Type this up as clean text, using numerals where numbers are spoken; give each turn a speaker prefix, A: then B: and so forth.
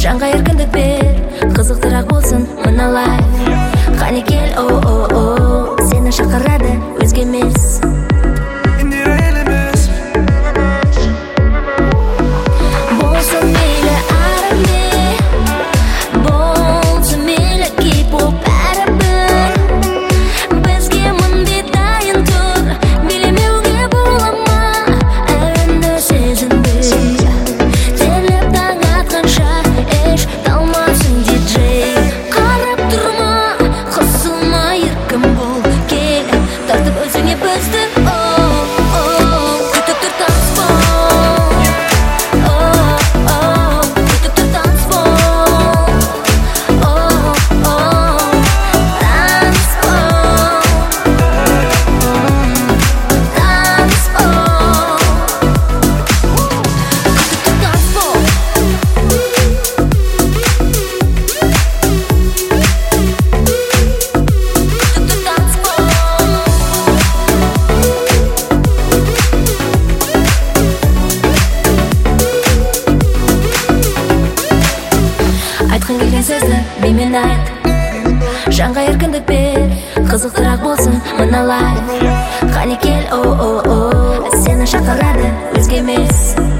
A: жанға еркіндік бер, қызықтырақ болсын мына лайф. Қане кел, о-о-о, сені шақырады өзге емес. Болсын мейлі араме, болсын мейлі кей-поп әрбір, бізге мындай дайын тұр, билемеуге бола ма, әнді сезінбей, телеп таң атқанша еш талмасын диджей. Қарап тұрма, қысылма, еркін бол, кел, тартып өзіңе бізді, күтіп тұр танцпол, күтіп тұр танцпол, айтқың келген сөзді бимен айт, жанға еркіндік бер, қызықтырақ болсын мына лайф. Қане кел, о-о-о, сені шақырады өзге емес.